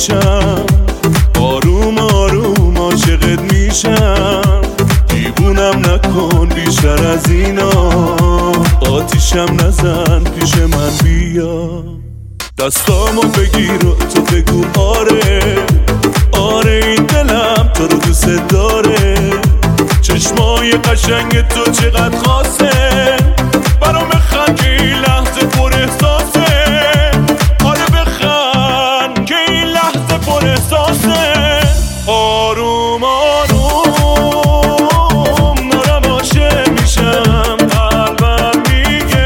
میشم، آروم آروم عاشقت میشم. دیوونم نکن بیشتر از اینا، آتیشم نزن پیش من بیا. دستامو بگیر و تو بگو آره آره، این دلم تو رو دوست داره. چشمای قشنگ تو چقدر خاصه، برام بخند که این لحظه پر احساسه. آره بخند که این لحظه پر احساسه. آروم آروم دارم عاشق میشم، قلبم میگه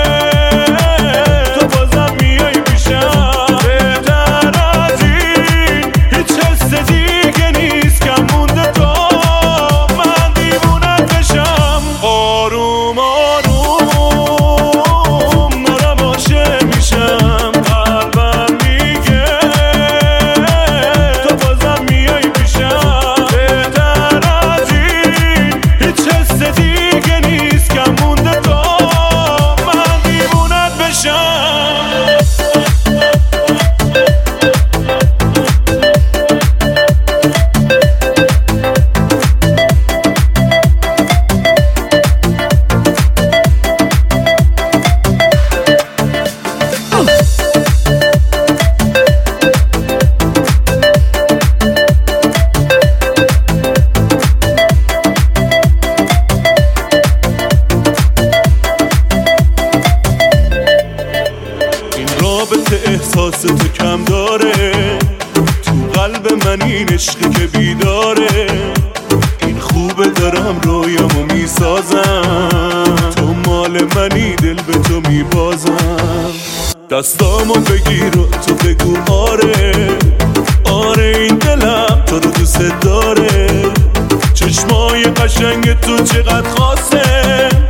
تو بازم میای پیشم. بهتر از این هیچ حس دیگه نیست کم مونده تا من دیوونت بشم. آروم آروم دارم عاشق میشم، قلبم میگه تو بازم میای پیشم. بهتر از این هیچ حس دیگه نیست کم مونده تا من دیوونت بشم. رابطه احساس تو کم داره، تو قلب من این عشقی که بیداره. این خوبه دارم رویامو میسازم، تو مال منی دل به تو میبازم. دستامو بگیر و تو بگو آره آره، این دلم تو رو دوست داره. چشمای قشنگ تو چقدر خاصه،